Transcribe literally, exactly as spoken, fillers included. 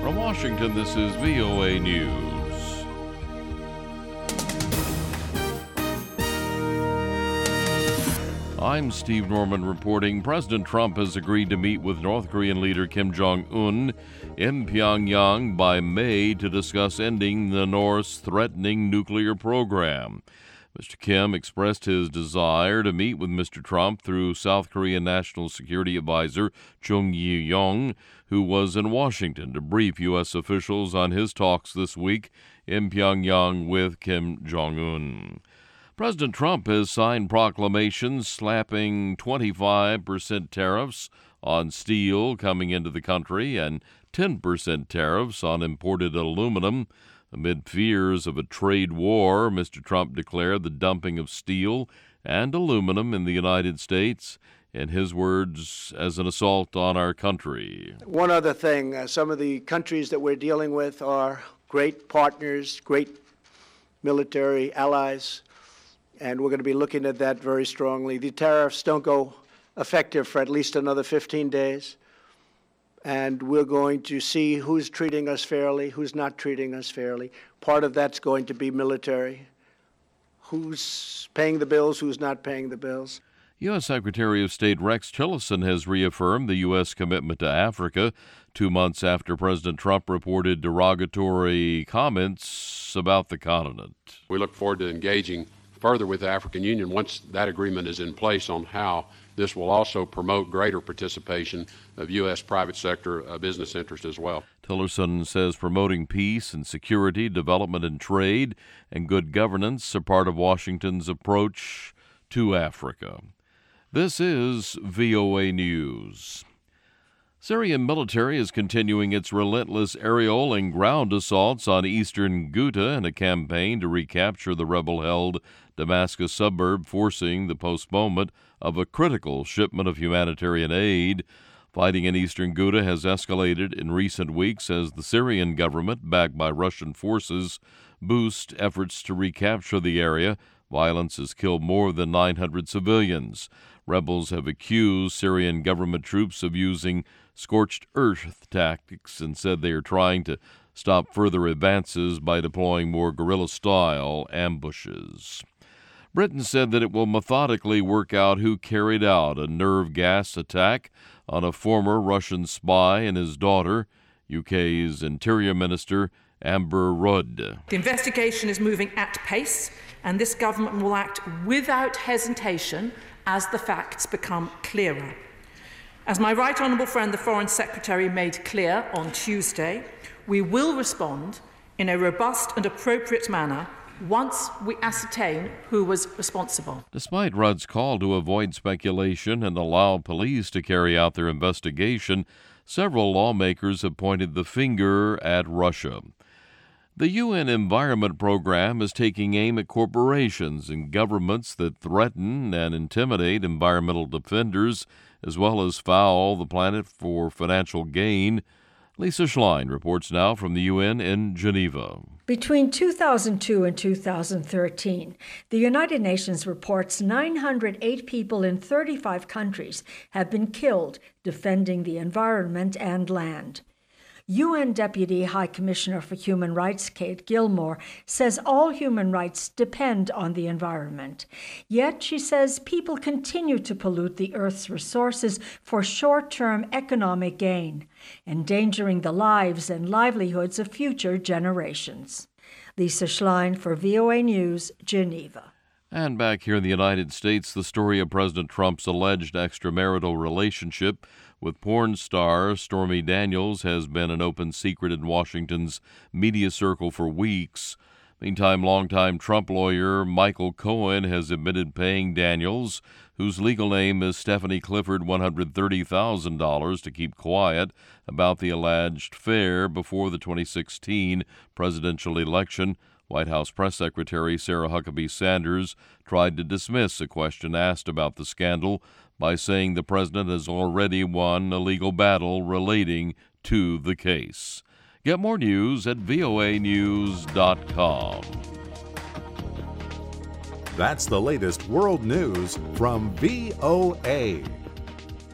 From Washington, this is V O A News. I'm Steve Norman reporting. President Trump has agreed to meet with North Korean leader Kim Jong-un in Pyongyang by May to discuss ending the North's threatening nuclear program. Mister Kim expressed his desire to meet with Mister Trump through South Korean National Security Advisor Chung Eui-yong, who was in Washington to brief U S officials on his talks this week in Pyongyang with Kim Jong-un. President Trump has signed proclamations slapping twenty-five percent tariffs on steel coming into the country and ten percent tariffs on imported aluminum. Amid fears of a trade war, Mister Trump declared the dumping of steel and aluminum in the United States, in his words, as an assault on our country. One other thing, uh, some of the countries that we're dealing with are great partners, great military allies, and we're going to be looking at that very strongly. The tariffs don't go effective for at least another fifteen days. And we're going to see who's treating us fairly, who's not treating us fairly. Part of that's going to be military. Who's paying the bills, who's not paying the bills. U S. Secretary of State Rex Tillerson has reaffirmed the U S commitment to Africa two months after President Trump reported derogatory comments about the continent. We look forward to engaging further with the African Union once that agreement is in place on how this will also promote greater participation of U S private sector uh, business interests as well. Tillerson says promoting peace and security, development and trade, and good governance are part of Washington's approach to Africa. This is V O A News. Syrian military is continuing its relentless aerial and ground assaults on eastern Ghouta in a campaign to recapture the rebel-held Damascus suburb, forcing the postponement of a critical shipment of humanitarian aid. Fighting in eastern Ghouta has escalated in recent weeks as the Syrian government, backed by Russian forces, boosts efforts to recapture the area. Violence has killed more than nine hundred civilians. Rebels have accused Syrian government troops of using scorched earth tactics and said they are trying to stop further advances by deploying more guerrilla-style ambushes. Britain said that it will methodically work out who carried out a nerve gas attack on a former Russian spy and his daughter, U K's Interior Minister Amber Rudd. The investigation is moving at pace, and this government will act without hesitation as the facts become clearer. As my right honourable friend, the Foreign Secretary, made clear on Tuesday, we will respond in a robust and appropriate manner once we ascertain who was responsible. Despite Rudd's call to avoid speculation and allow police to carry out their investigation, several lawmakers have pointed the finger at Russia. The U N Environment Program is taking aim at corporations and governments that threaten and intimidate environmental defenders, as well as foul the planet for financial gain. Lisa Schlein reports now from the U N in Geneva. Between two thousand two and two thousand thirteen, the United Nations reports nine hundred eight people in thirty-five countries have been killed defending the environment and land. U N Deputy High Commissioner for Human Rights Kate Gilmore says all human rights depend on the environment. Yet, she says, people continue to pollute the Earth's resources for short-term economic gain, endangering the lives and livelihoods of future generations. Lisa Schlein for V O A News, Geneva. And back here in the United States, the story of President Trump's alleged extramarital relationship with porn star Stormy Daniels has been an open secret in Washington's media circle for weeks. Meantime, longtime Trump lawyer Michael Cohen has admitted paying Daniels, whose legal name is Stephanie Clifford, one hundred thirty thousand dollars to keep quiet about the alleged affair before the twenty sixteen presidential election. White House Press Secretary Sarah Huckabee Sanders tried to dismiss a question asked about the scandal by saying the president has already won a legal battle relating to the case. Get more news at V O A news dot com. That's the latest world news from V O A.